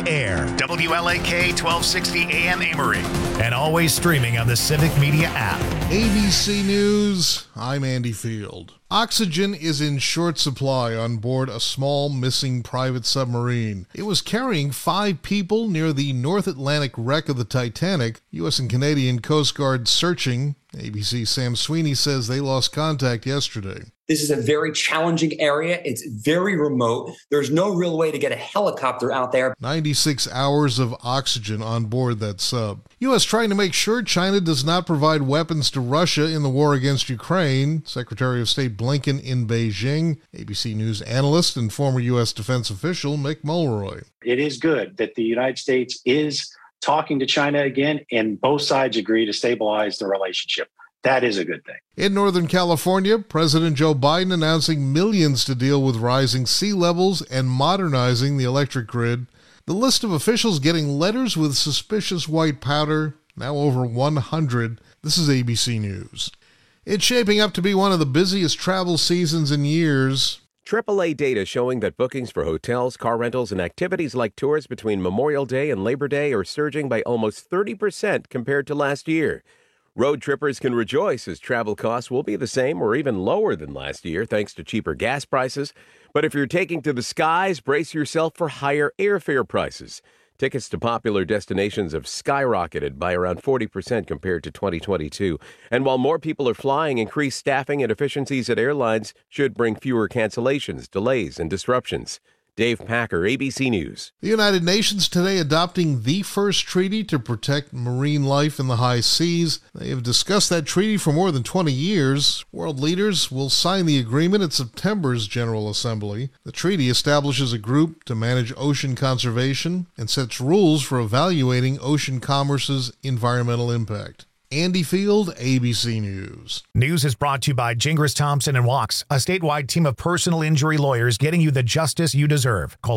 air. WLAK 1260 AM Amory. And always streaming on the Civic Media app. ABC News, I'm Andy Field. Oxygen is in short supply on board a small missing private submarine. It was carrying 5 people near the North Atlantic wreck of the Titanic. U.S. and Canadian Coast Guard searching. ABC's Sam Sweeney says they lost contact yesterday. This is a very challenging area. It's very remote. There's no real way to get a helicopter out there. 96 hours of oxygen on board that sub. U.S. trying to make sure China does not provide weapons to Russia in the war against Ukraine. Secretary of State Blinken in Beijing. ABC News analyst and former U.S. defense official Mick Mulroy. It is good that the United States is talking to China again, and both sides agree to stabilize the relationship. That is a good thing. In Northern California, President Joe Biden announcing millions to deal with rising sea levels and modernizing the electric grid. The list of officials getting letters with suspicious white powder, now over 100. This is ABC News. It's shaping up to be one of the busiest travel seasons in years. AAA data showing that bookings for hotels, car rentals, and activities like tours between Memorial Day and Labor Day are surging by almost 30% compared to last year. Road trippers can rejoice as travel costs will be the same or even lower than last year thanks to cheaper gas prices. But if you're taking to the skies, brace yourself for higher airfare prices. Tickets to popular destinations have skyrocketed by around 40% compared to 2022. And while more people are flying, increased staffing and efficiencies at airlines should bring fewer cancellations, delays, and disruptions. Dave Packer, ABC News. The United Nations today adopting the first treaty to protect marine life in the high seas. They have discussed that treaty for more than 20 years. World leaders will sign the agreement at September's General Assembly. The treaty establishes a group to manage ocean conservation and sets rules for evaluating ocean commerce's environmental impact. Andy Field, ABC News. News is brought to you by Gingras Thompson & Walks, a statewide team of personal injury lawyers getting you the justice you deserve. Call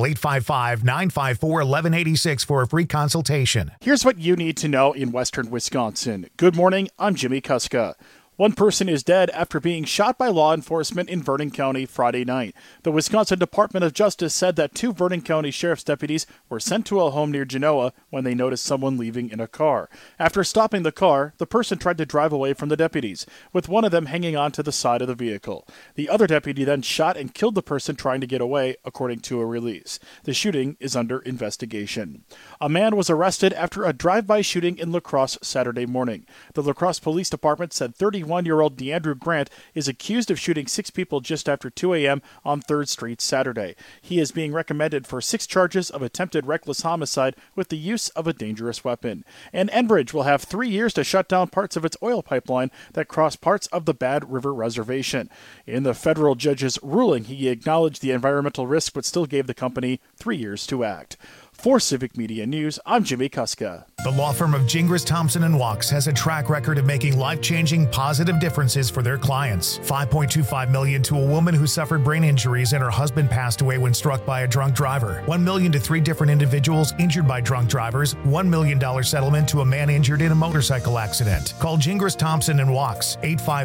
855-954-1186 for a free consultation. Here's what you need to know in western Wisconsin. Good morning, I'm Jimmy Kuska. One person is dead after being shot by law enforcement in Vernon County Friday night. The Wisconsin Department of Justice said that 2 Vernon County Sheriff's deputies were sent to a home near Genoa when they noticed someone leaving in a car. After stopping the car, the person tried to drive away from the deputies, with one of them hanging on to the side of the vehicle. The other deputy then shot and killed the person trying to get away, according to a release. The shooting is under investigation. A man was arrested after a drive-by shooting in La Crosse Saturday morning. The La Crosse Police Department said 31-year-old DeAndrew Grant is accused of shooting 6 people just after 2 a.m. on 3rd Street Saturday. He is being recommended for 6 charges of attempted reckless homicide with the use of a dangerous weapon. And Enbridge will have 3 years to shut down parts of its oil pipeline that cross parts of the Bad River Reservation. In the federal judge's ruling, he acknowledged the environmental risk but still gave the company 3 years to act. For Civic Media News, I'm Jimmy Kuska. The law firm of Gingras Thompson & Walks has a track record of making life-changing positive differences for their clients. $5.25 million to a woman who suffered brain injuries and her husband passed away when struck by a drunk driver. $1 million to 3 different individuals injured by drunk drivers. $1 million settlement to a man injured in a motorcycle accident. Call Gingras Thompson & Walks,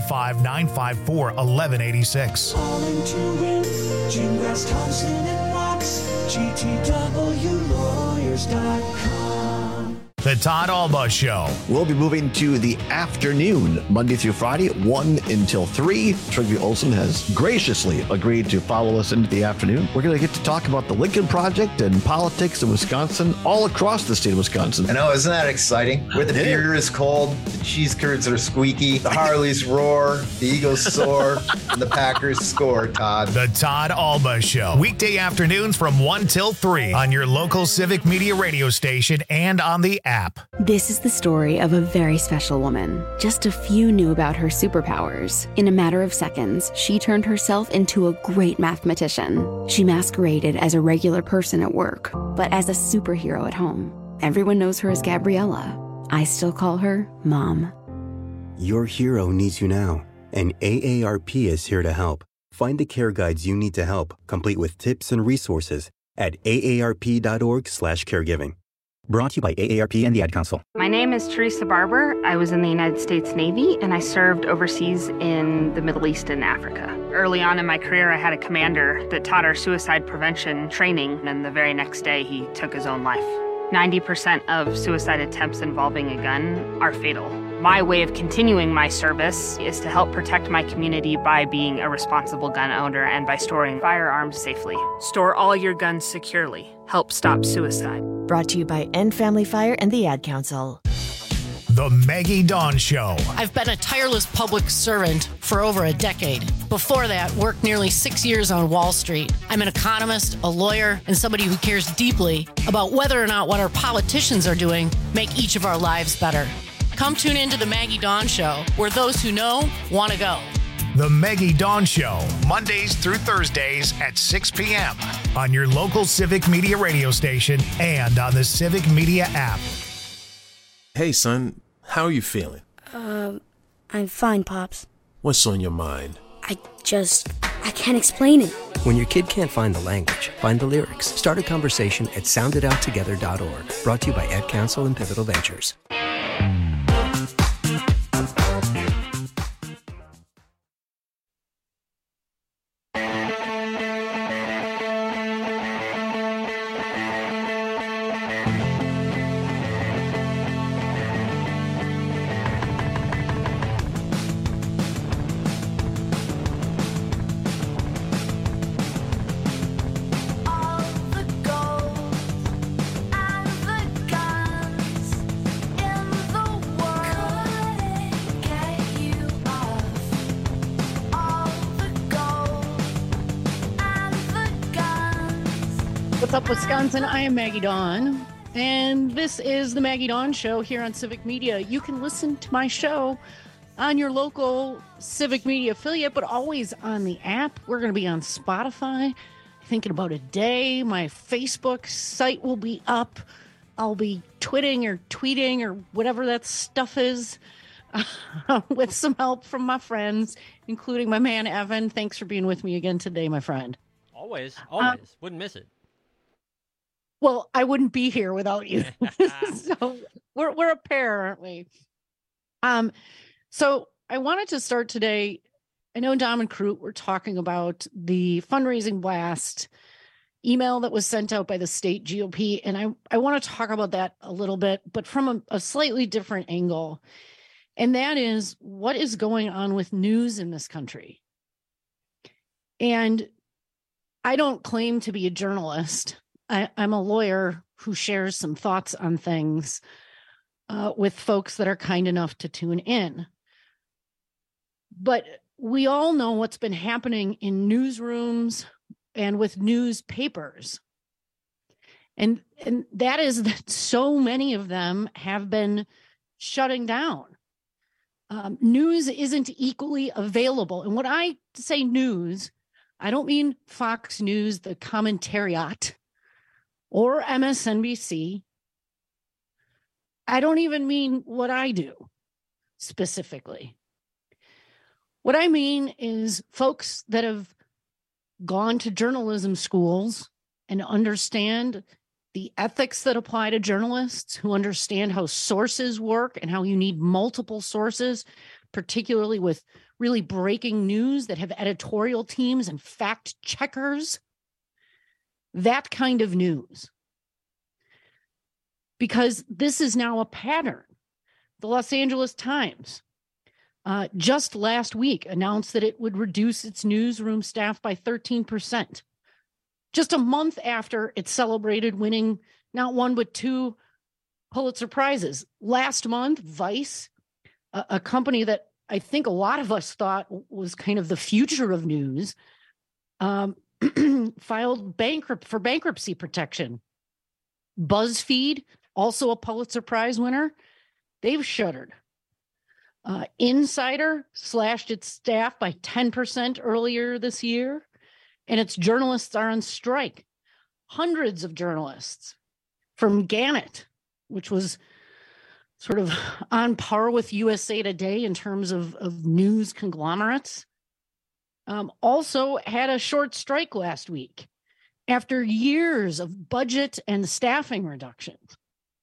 855-954-1186. All in to win, Gingras Thompson & Walks, GTWLawyers.com. The Todd Alba Show. We'll be moving to the afternoon, Monday through Friday, 1 until 3. Trygve Olsen has graciously agreed to follow us into the afternoon. We're going to get to talk about the Lincoln Project and politics in Wisconsin, all across the state of Wisconsin. I know, isn't that exciting? Where the beer is cold, the cheese curds are squeaky, the Harleys roar, the Eagles soar, and the Packers score, Todd. The Todd Alba Show. Weekday afternoons from 1 till 3 on your local Civic Media radio station and on the app. This is the story of a very special woman. Just a few knew about her superpowers. In a matter of seconds, she turned herself into a great mathematician. She masqueraded as a regular person at work, but as a superhero at home. Everyone knows her as Gabriella. I still call her Mom. Your hero needs you now, and AARP is here to help. Find the care guides you need to help, complete with tips and resources at aarp.org/caregiving. Brought to you by AARP and the Ad Council. My name is Teresa Barber. I was in the United States Navy, and I served overseas in the Middle East and Africa. Early on in my career, I had a commander that taught our suicide prevention training, and the very next day, he took his own life. 90% of suicide attempts involving a gun are fatal. My way of continuing my service is to help protect my community by being a responsible gun owner and by storing firearms safely. Store all your guns securely. Help stop suicide. Brought to you by End Family Fire and the Ad Council. The Maggie Dawn Show. I've been a tireless public servant for over a decade. Before that, worked nearly 6 years on Wall Street. I'm an economist, a lawyer, and somebody who cares deeply about whether or not what our politicians are doing make each of our lives better. Come tune into the Maggie Dawn Show, where those who know want to go. The Maggie Dawn Show, Mondays through Thursdays at 6 p.m. on your local Civic Media radio station and on the Civic Media app. Hey, son, how are you feeling? I'm fine, Pops. What's on your mind? I can't explain it. When your kid can't find the language, find the lyrics. Start a conversation at soundedouttogether.org. Brought to you by Ad Council and Pivotal Ventures. What's up, Wisconsin? I am Maggie Dawn, and this is the Maggie Dawn Show here on Civic Media. You can listen to my show on your local Civic Media affiliate, but always on the app. We're going to be on Spotify. I think in about a day, my Facebook site will be up. I'll be tweeting or whatever that stuff is with some help from my friends, including my man, Evan. Thanks for being with me again today, my friend. Always. Wouldn't miss it. Well, I wouldn't be here without you. So we're a pair, aren't we? So I wanted to start today. I know Dom and Crute were talking about the fundraising blast email that was sent out by the state GOP, and I want to talk about that a little bit, but from a slightly different angle. And that is what is going on with news in this country. And I don't claim to be a journalist. I'm a lawyer who shares some thoughts on things with folks that are kind enough to tune in. But we all know what's been happening in newsrooms and with newspapers. And that is that so many of them have been shutting down. News isn't equally available. And when I say news, I don't mean Fox News, the commentariat, or MSNBC. I don't even mean what I do specifically. What I mean is folks that have gone to journalism schools and understand the ethics that apply to journalists, who understand how sources work and how you need multiple sources, particularly with really breaking news that have editorial teams and fact checkers. That kind of news. Because this is now a pattern. The Los Angeles Times just last week announced that it would reduce its newsroom staff by 13%. Just a month after it celebrated winning not one but two Pulitzer Prizes. Last month, Vice, a company that I think a lot of us thought was kind of the future of news, filed for bankruptcy protection. BuzzFeed, also a Pulitzer Prize winner, they've shuttered. Insider slashed its staff by 10% earlier this year, and its journalists are on strike. Hundreds of journalists from Gannett, which was sort of on par with USA Today in terms of news conglomerates, also had a short strike last week after years of budget and staffing reductions.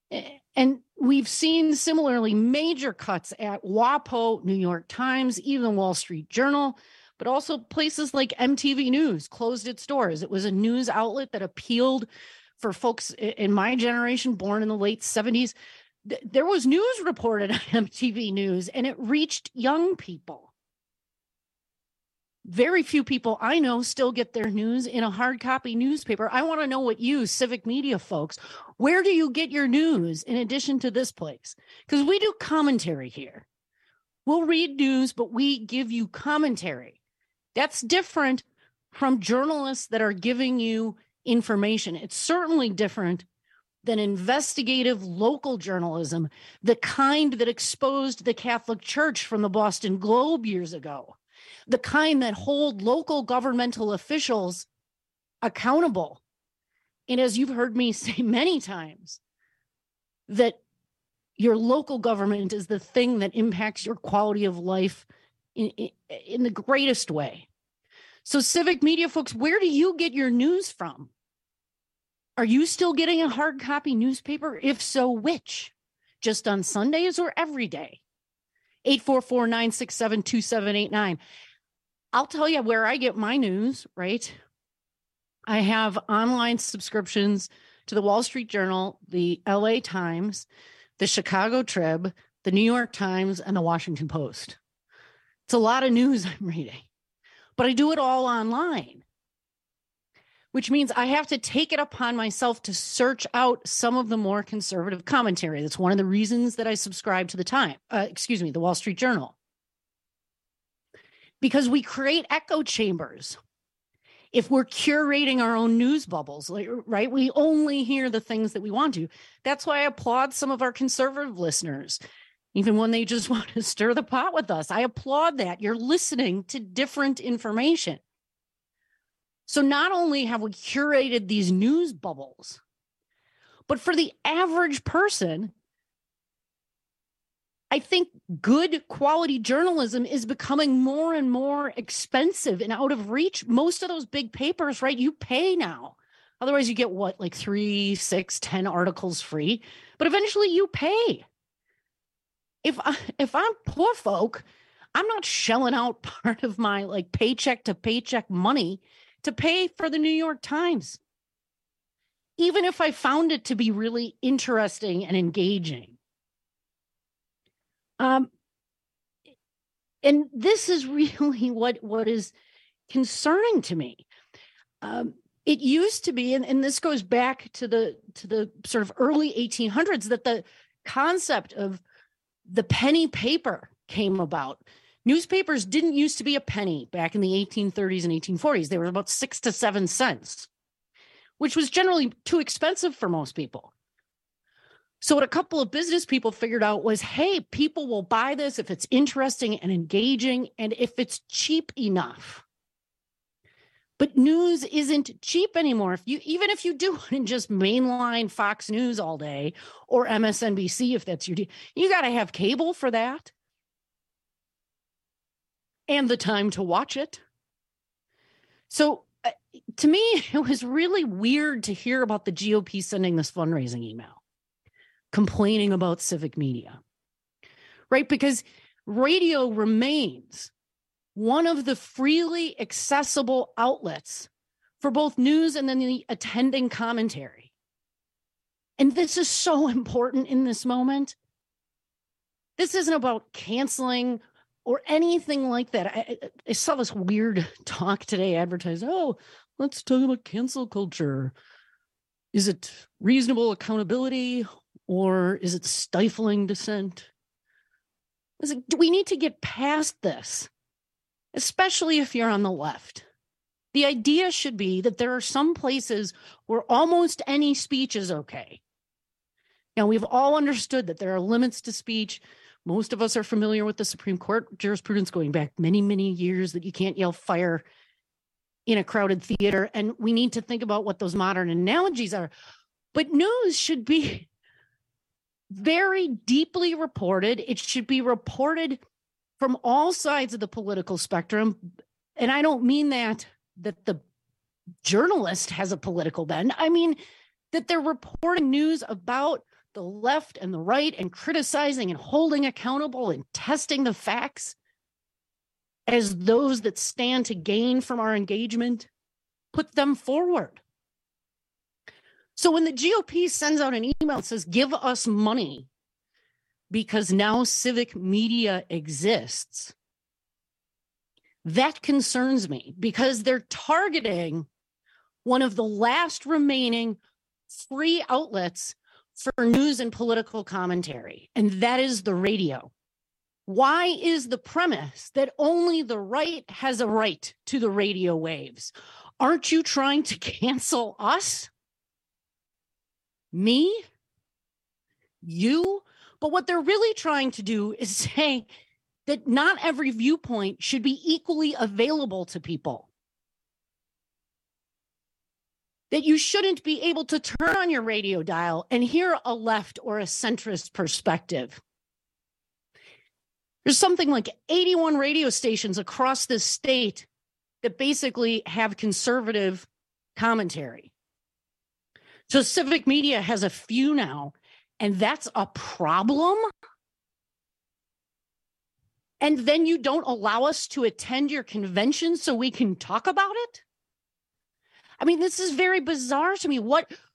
And we've seen similarly major cuts at WAPO, New York Times, even the Wall Street Journal, but also places like MTV News closed its doors. It was a news outlet that appealed for folks in my generation, born in the late 70s. There was news reported on MTV News, and it reached young people. Very few people I know still get their news in a hard copy newspaper. I want to know what you, civic media folks, where do you get your news in addition to this place? Because we do commentary here. We'll read news, but we give you commentary. That's different from journalists that are giving you information. It's certainly different than investigative local journalism, the kind that exposed the Catholic Church from the Boston Globe years ago, the kind that hold local governmental officials accountable. And as you've heard me say many times, that your local government is the thing that impacts your quality of life in the greatest way. So civic media folks, where do you get your news from? Are you still getting a hard copy newspaper? If so, which? Just on Sundays or every day? 844-967-2789. I'll tell you where I get my news, right? I have online subscriptions to the Wall Street Journal, the LA Times, the Chicago Trib, the New York Times, and the Washington Post. It's a lot of news I'm reading, but I do it all online, which means I have to take it upon myself to search out some of the more conservative commentary. That's one of the reasons that I subscribe to the Wall Street Journal. Because we create echo chambers. If we're curating our own news bubbles, right? We only hear the things that we want to. That's why I applaud some of our conservative listeners, even when they just want to stir the pot with us. I applaud that. You're listening to different information. So not only have we curated these news bubbles, but for the average person, I think good quality journalism is becoming more and more expensive and out of reach. Most of those big papers, right, you pay now. Otherwise you get what, like 3, 6, 10 articles free, but eventually you pay. If I'm poor folk, I'm not shelling out part of my like paycheck to paycheck money to pay for the New York Times, even if I found it to be really interesting and engaging. And this is really what is concerning to me. It used to be, and this goes back to the sort of early 1800s, that the concept of the penny paper came about. Newspapers didn't used to be a penny back in the 1830s and 1840s. They were about 6 to 7 cents, which was generally too expensive for most people. So what a couple of business people figured out was, hey, people will buy this if it's interesting and engaging and if it's cheap enough. But news isn't cheap anymore. Even if you do it in just mainline Fox News all day or MSNBC, if that's your deal, you got to have cable for that. And the time to watch it. So to me, it was really weird to hear about the GOP sending this fundraising email, complaining about civic media, right? Because radio remains one of the freely accessible outlets for both news and then the attending commentary. And this is so important in this moment. This isn't about canceling or anything like that. I saw this weird talk today advertised. Oh, let's talk about cancel culture. Is it reasonable accountability or is it stifling dissent? Do we need to get past this, especially if you're on the left? The idea should be that there are some places where almost any speech is okay. Now, we've all understood that there are limits to speech. Most of us are familiar with the Supreme Court jurisprudence going back many, many years that you can't yell fire in a crowded theater. And we need to think about what those modern analogies are. But news should be very deeply reported. It should be reported from all sides of the political spectrum. And I don't mean that the journalist has a political bend. I mean that they're reporting news about the left and the right and criticizing and holding accountable and testing the facts as those that stand to gain from our engagement, put them forward. So when the GOP sends out an email that says, give us money because now civic media exists, that concerns me because they're targeting one of the last remaining free outlets for news and political commentary, and that is the radio. Why is the premise that only the right has a right to the radio waves? Aren't you trying to cancel us? Me? You? But what they're really trying to do is say that not every viewpoint should be equally available to people. That you shouldn't be able to turn on your radio dial and hear a left or a centrist perspective. There's something like 81 radio stations across this state that basically have conservative commentary. So civic media has a few now, and that's a problem. And then you don't allow us to attend your convention so we can talk about it? I mean, this is very bizarre to me.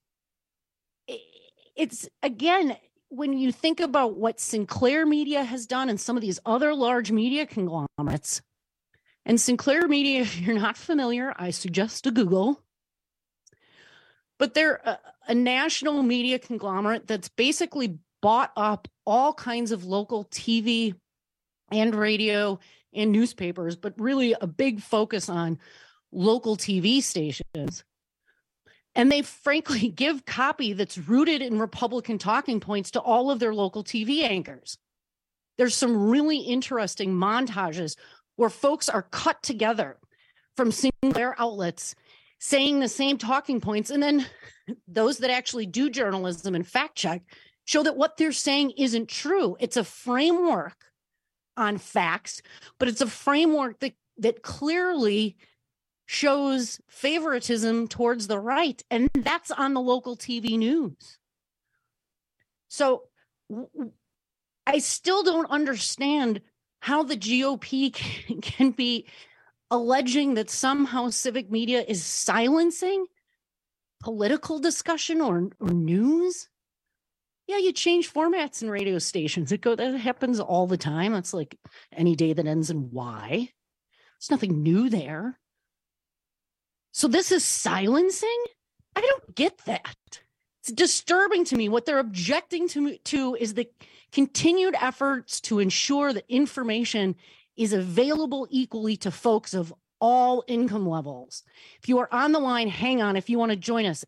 It's, again, when you think about what Sinclair Media has done and some of these other large media conglomerates, and Sinclair Media, if you're not familiar, I suggest to Google, but they're a national media conglomerate that's basically bought up all kinds of local TV and radio and newspapers, but really a big focus on local TV stations. And they frankly give copy that's rooted in Republican talking points to all of their local TV anchors. There's some really interesting montages where folks are cut together from Sinclair outlets saying the same talking points. And then those that actually do journalism and fact check show that what they're saying isn't true. It's a framework on facts, but it's a framework that clearly shows favoritism towards the right, and that's on the local TV news. So I still don't understand how the GOP can be alleging that somehow civic media is silencing political discussion or news. Yeah, you change formats in radio stations. That happens all the time. It's like any day that ends in Y. There's nothing new there. So this is silencing? I don't get that. It's disturbing to me. What they're objecting to is the continued efforts to ensure that information is available equally to folks of all income levels. If you are on the line, hang on. If you want to join us,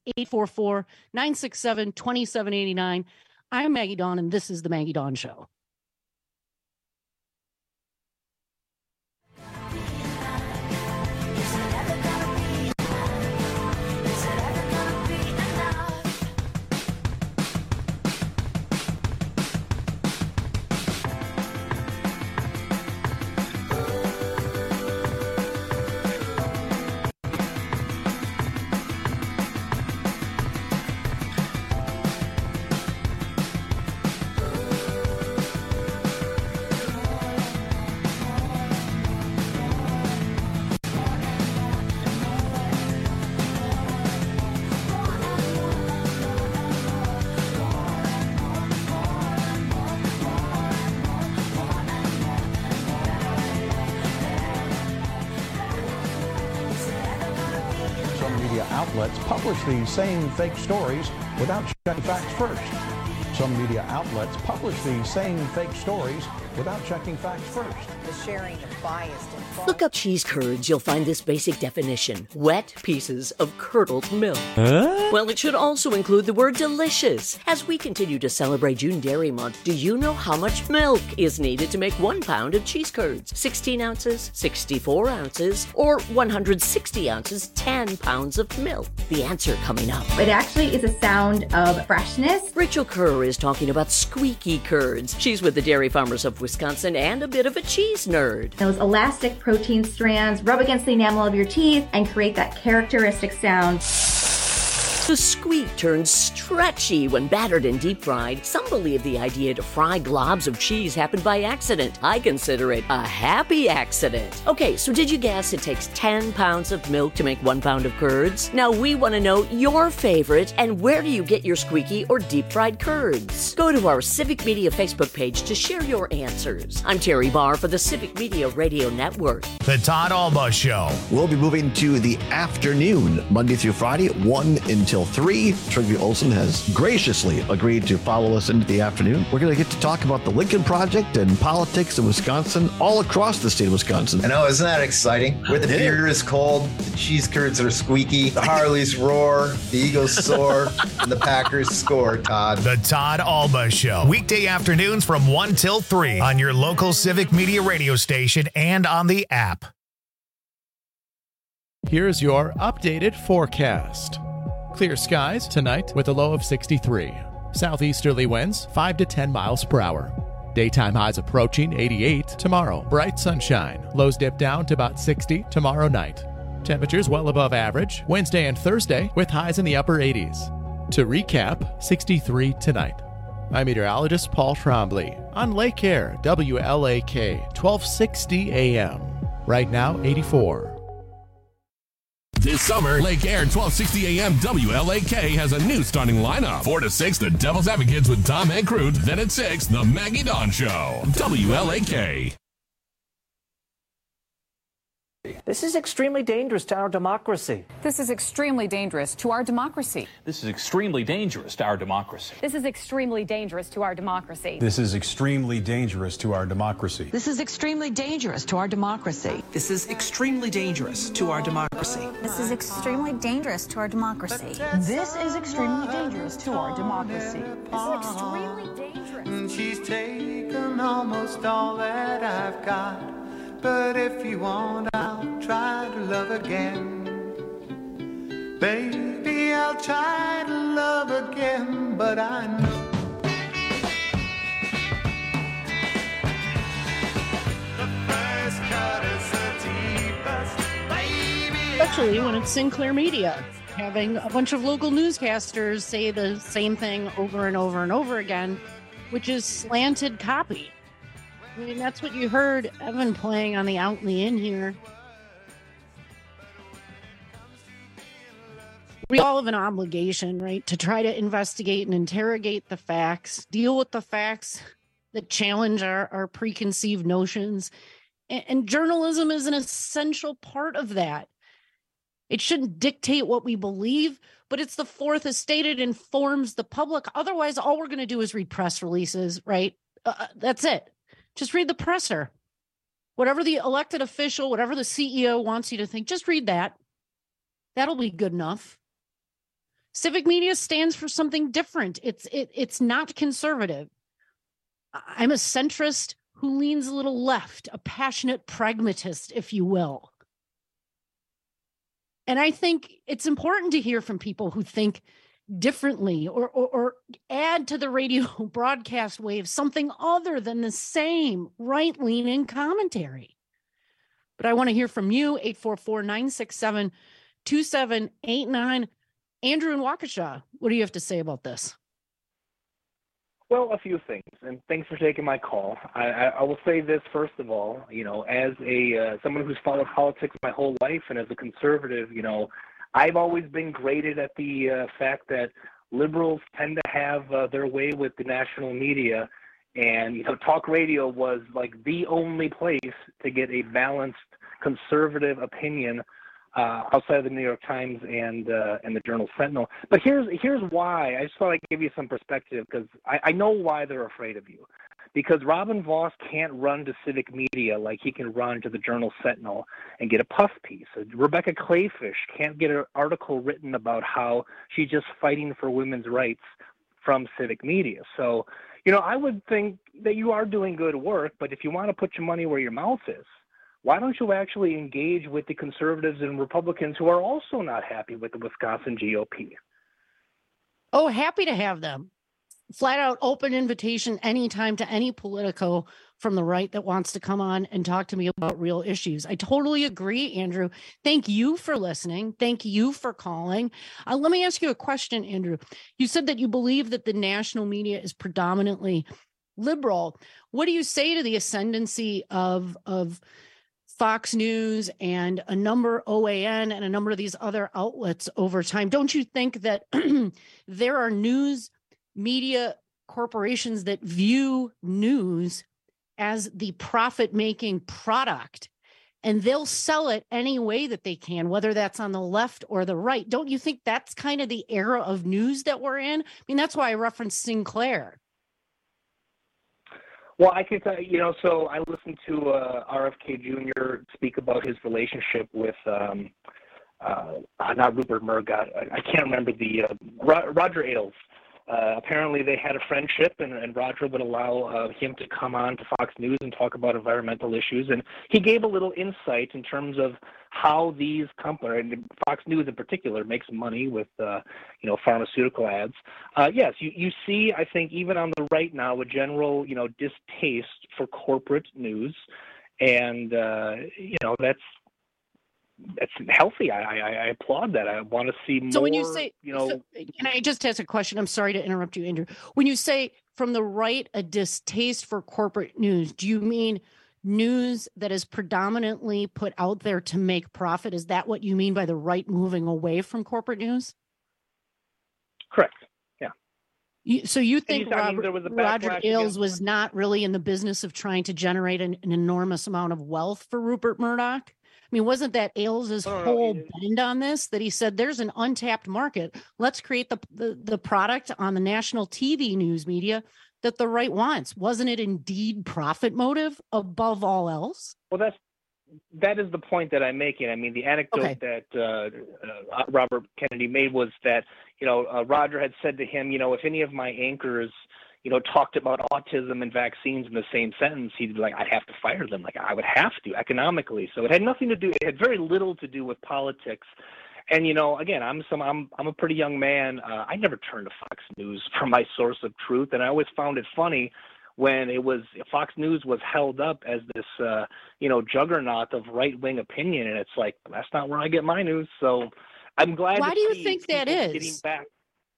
844-967-2789. I'm Maggie Dawn, and this is The Maggie Dawn Show. Outlets publish these same fake stories without checking facts first. Some media outlets publish these same fake stories without checking facts first. The sharing of biased and false. Look up cheese curds. You'll find this basic definition: wet pieces of curdled milk. Well, it should also include the word delicious. As we continue to celebrate June Dairy Month, do you know how much milk is needed to make 1 pound of cheese curds? 16 ounces, 64 ounces, or 160 ounces, 10 pounds of milk? The answer coming up. It actually is a sound of freshness. Rachel Kerr is talking about squeaky curds. She's with the Dairy Farmers of Wisconsin and a bit of a cheese nerd. Those elastic protein strands rub against the enamel of your teeth and create that characteristic sound. The squeak turns stretchy when battered and deep fried. Some believe the idea to fry globs of cheese happened by accident. I consider it a happy accident. Okay, so did you guess it takes 10 pounds of milk to make 1 pound of curds? Now we want to know your favorite and where do you get your squeaky or deep fried curds? Go to our Civic Media Facebook page to share your answers. I'm Terry Barr for the Civic Media Radio Network. The Todd Alba Show. We'll be moving to the afternoon, Monday through Friday, 1 until 3. Trigby Olson has graciously agreed to follow us into the afternoon. We're going to get to talk about the Lincoln Project and politics in Wisconsin, all across the state of Wisconsin. I know, isn't that exciting? Where the beer is cold, the cheese curds are squeaky, the Harleys roar, the Eagles soar, and the Packers score, Todd. The Todd Alba Show. Weekday afternoons from 1 till 3 on your local Civic Media radio station and on the app. Here's your updated forecast. Clear skies tonight with a low of 63. Southeasterly winds 5 to 10 miles per hour. Daytime highs approaching 88 tomorrow. Bright sunshine. Lows dip down to about 60 tomorrow night. Temperatures well above average Wednesday and Thursday with highs in the upper 80s. To recap, 63 tonight. I'm meteorologist Paul Trombley on Lake Air, WLAK, 1260 AM. Right now, 84. This summer, Lake Air 1260 AM WLAK has a new starting lineup. 4 to 6, the Devil's Advocates with Tom and Crude. Then at 6, the Maggie Dawn Show. WLAK. This is extremely dangerous to our democracy. This is extremely dangerous to our democracy. This is extremely dangerous to our democracy. This is extremely dangerous to our democracy. This is extremely dangerous to our democracy. This is extremely dangerous to our democracy. This is extremely dangerous to our democracy. This is extremely dangerous to our democracy. This is extremely dangerous to our democracy. This is extremely dangerous. She's taken almost all that I've got. But if you want, I'll try to love again. Baby, I'll try to love again, but I know the first cut is the deepest, baby. Especially when it's Sinclair Media, having a bunch of local newscasters say the same thing over and over and over again, which is slanted copy. I mean, that's what you heard Evan playing on the Out and the In here. We all have an obligation, right, to try to investigate and interrogate the facts, deal with the facts that challenge our preconceived notions. And journalism is an essential part of that. It shouldn't dictate what we believe, but it's the fourth estate. It informs the public. Otherwise, all we're going to do is read press releases, right? That's it. Just read the presser. Whatever the elected official, whatever the CEO wants you to think, just read that. That'll be good enough. Civic Media stands for something different. It's not conservative. I'm a centrist who leans a little left, a passionate pragmatist, if you will. And I think it's important to hear from people who think differently or add to the radio broadcast wave something other than the same right-leaning commentary. But I want to hear from you, 844-967-2789. Andrew in Waukesha, what do you have to say about this? Well, a few things, and thanks for taking my call. I will say this first of all, as someone who's followed politics my whole life and as a conservative, I've always been graded at the fact that liberals tend to have their way with the national media, and talk radio was like the only place to get a balanced conservative opinion outside of the New York Times and the Journal Sentinel. But here's why. I just thought I'd give you some perspective because I know why they're afraid of you. Because Robin Voss can't run to Civic Media like he can run to the Journal Sentinel and get a puff piece. Rebecca Clayfish can't get an article written about how she's just fighting for women's rights from Civic Media. So, I would think that you are doing good work, but if you want to put your money where your mouth is, why don't you actually engage with the conservatives and Republicans who are also not happy with the Wisconsin GOP? Oh, happy to have them. flat out open invitation anytime to any Politico from the right that wants to come on and talk to me about real issues. I totally agree, Andrew. Thank you for listening. Thank you for calling. Let me ask you a question, Andrew. You said that you believe that the national media is predominantly liberal. What do you say to the ascendancy of Fox News and a number OAN and a number of these other outlets over time? Don't you think that there are news media corporations that view news as the profit-making product, and they'll sell it any way that they can, whether that's on the left or the right? Don't you think that's kind of the era of news that we're in? I mean, that's why I referenced Sinclair. Well, I can tell you, so I listened to RFK Jr. speak about his relationship with, not Rupert Murdoch, I can't remember Roger Ailes. Apparently they had a friendship, and Roger would allow him to come on to Fox News and talk about environmental issues. And he gave a little insight in terms of how these companies, and Fox News in particular, makes money with, pharmaceutical ads. Yes, you see, I think, even on the right now, a general, distaste for corporate news. And, that's healthy. I applaud that. I want to see more. So when you say, can I just ask a question? I'm sorry to interrupt you, Andrew. When you say from the right, a distaste for corporate news, do you mean news that is predominantly put out there to make profit? Is that what you mean by the right moving away from corporate news? Correct. Yeah. So you think Roger Ailes against was not really in the business of trying to generate an enormous amount of wealth for Rupert Murdoch? I mean, wasn't that Ailes' whole bend on this, that he said there's an untapped market? Let's create the product on the national TV news media that the right wants. Wasn't it indeed profit motive above all else? Well, that is the point that I'm making. I mean, the anecdote that Robert Kennedy made was that, Roger had said to him, if any of my anchors talked about autism and vaccines in the same sentence, he'd be like, I'd have to fire them. Like, I would have to economically. So it had nothing to do, it had very little to do with politics. And, again, I'm a pretty young man. I never turned to Fox News for my source of truth. And I always found it funny when Fox News was held up as this, juggernaut of right-wing opinion. And it's like, that's not where I get my news. So I'm glad. Why do you think that is? Getting back.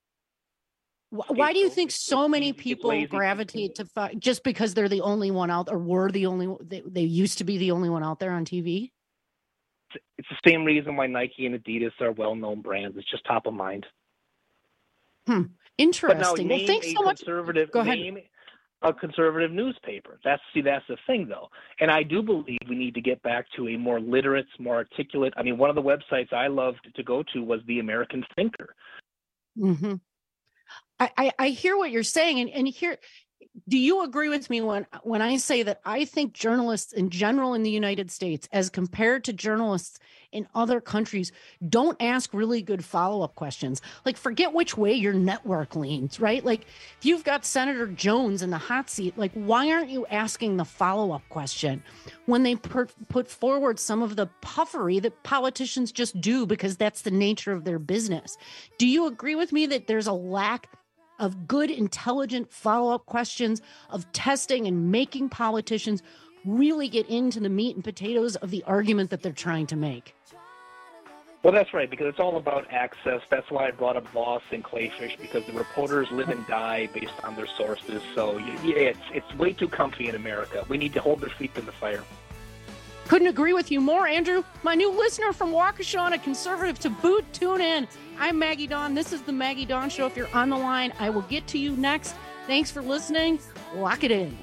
Why do you think so many people gravitate to Fox just because they're the only one out, or were the only? They used to be the only one out there on TV. It's the same reason why Nike and Adidas are well-known brands. It's just top of mind. Interesting. Well, thanks so much. Go ahead. Name a conservative newspaper. That's the thing, though. And I do believe we need to get back to a more literate, more articulate. I mean, one of the websites I loved to go to was The American Thinker. Mm-hmm. I hear what you're saying, and here, do you agree with me when I say that I think journalists in general in the United States, as compared to journalists in other countries, don't ask really good follow-up questions? Like, forget which way your network leans, right? Like, if you've got Senator Jones in the hot seat, like, why aren't you asking the follow-up question when they put forward some of the puffery that politicians just do because that's the nature of their business? Do you agree with me that there's a lack of good, intelligent follow-up questions, of testing and making politicians really get into the meat and potatoes of the argument that they're trying to make? Well, that's right, because it's all about access. That's why I brought up Voss and Clayfish, because the reporters live and die based on their sources. So it's way too comfy in America. We need to hold their feet to the fire. Couldn't agree with you more, Andrew. My new listener from Waukesha, and a conservative to boot. Tune in. I'm Maggie Dawn. This is the Maggie Dawn Show. If you're on the line, I will get to you next. Thanks for listening. Lock it in.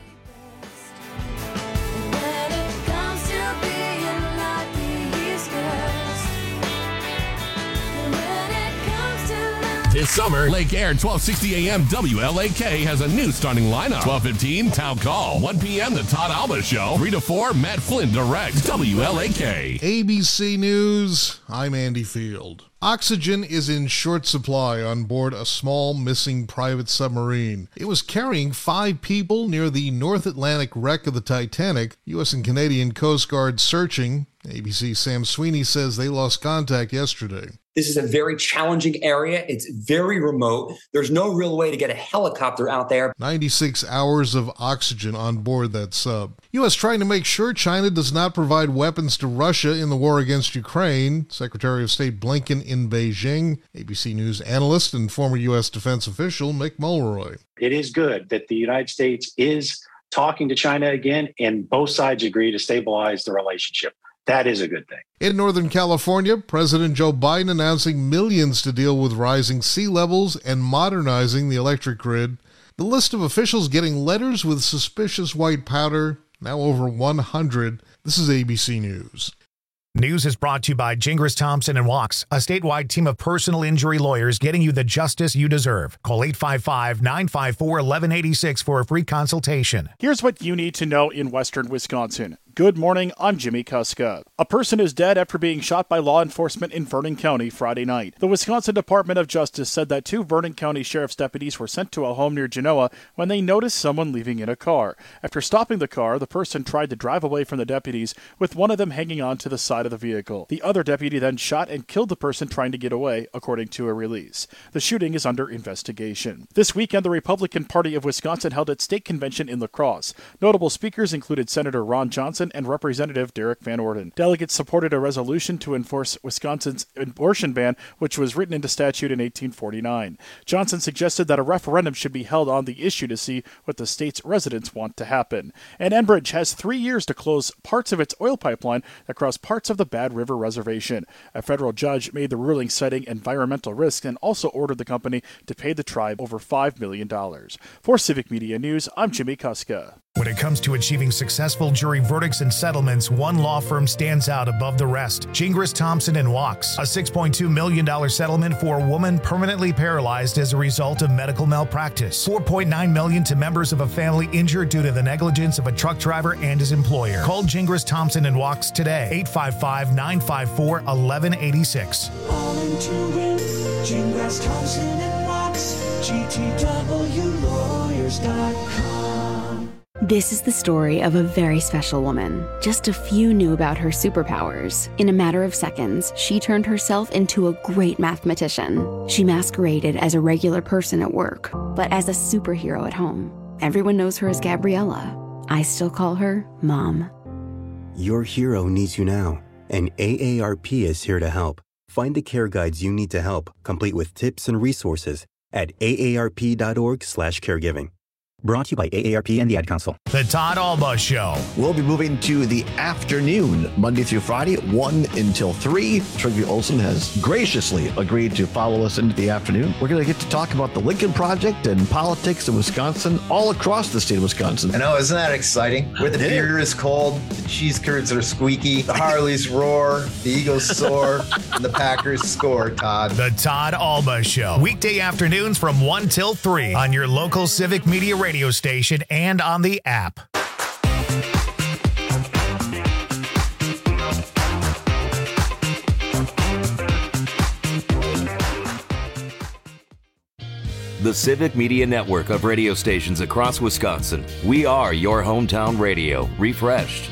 This summer, Lake Air 1260 AM WLAK has a new starting lineup. 12:15 Town Call. 1 p.m. The Todd Alba Show. 3 to 4 Matt Flynn directs WLAK. ABC News, I'm Andy Field. Oxygen is in short supply on board a small missing private submarine. It was carrying 5 people near the North Atlantic wreck of the Titanic. U.S. and Canadian Coast Guard searching ABC Sam Sweeney says they lost contact yesterday. This is a very challenging area. It's very remote. There's no real way to get a helicopter out there. 96 hours of oxygen on board that sub. U.S. trying to make sure China does not provide weapons to Russia in the war against Ukraine. Secretary of State Blinken in Beijing. ABC News analyst and former U.S. defense official Mick Mulroy. It is good that the United States is talking to China again, and both sides agree to stabilize the relationship. That is a good thing. In Northern California, President Joe Biden announcing millions to deal with rising sea levels and modernizing the electric grid. The list of officials getting letters with suspicious white powder, now over 100. This is ABC News. News is brought to you by Gingras Thompson and Walks, a statewide team of personal injury lawyers getting you the justice you deserve. Call 855-954-1186 for a free consultation. Here's what you need to know in western Wisconsin. Good morning, I'm Jimmy Kuska. A person is dead after being shot by law enforcement in Vernon County Friday night. The Wisconsin Department of Justice said that 2 Vernon County Sheriff's deputies were sent to a home near Genoa when they noticed someone leaving in a car. After stopping the car, the person tried to drive away from the deputies, with one of them hanging on to the side of the vehicle. The other deputy then shot and killed the person trying to get away, according to a release. The shooting is under investigation. This weekend, the Republican Party of Wisconsin held its state convention in La Crosse. Notable speakers included Senator Ron Johnson and Representative Derek Van Orden. Delegates supported a resolution to enforce Wisconsin's abortion ban, which was written into statute in 1849. Johnson suggested that a referendum should be held on the issue to see what the state's residents want to happen. And Enbridge has 3 years to close parts of its oil pipeline across parts of the Bad River Reservation. A federal judge made the ruling citing environmental risks and also ordered the company to pay the tribe over $5 million. For Civic Media News, I'm Jimmy Kuska. When it comes to achieving successful jury verdicts and settlements, one law firm stands out above the rest. Gingras Thompson and Walks, a $6.2 million settlement for a woman permanently paralyzed as a result of medical malpractice. $4.9 million to members of a family injured due to the negligence of a truck driver and his employer. Call Gingras Thompson and Walks today, 855-954-1186. All into it, Gingras Thompson and Walks, GTWlawyers.com. This is the story of a very special woman. Just a few knew about her superpowers. In a matter of seconds, she turned herself into a great mathematician. She masqueraded as a regular person at work, but as a superhero at home. Everyone knows her as Gabriella. I still call her Mom. Your hero needs you now, and AARP is here to help. Find the care guides you need to help, complete with tips and resources at aarp.org/caregiving. Brought to you by AARP and the Ad Council. The Todd Alba Show. We'll be moving to the afternoon, Monday through Friday, 1 until 3. Trygve Olsen has graciously agreed to follow us into the afternoon. We're going to get to talk about the Lincoln Project and politics in Wisconsin, all across the state of Wisconsin. I know, isn't that exciting? Where the beer is cold, the cheese curds are squeaky, the Harleys roar, the Eagles soar, and the Packers score, Todd. The Todd Alba Show. Weekday afternoons from 1 till 3 on your local Civic Media radio station and on the app. The Civic Media Network of radio stations across Wisconsin. We are your hometown radio, refreshed.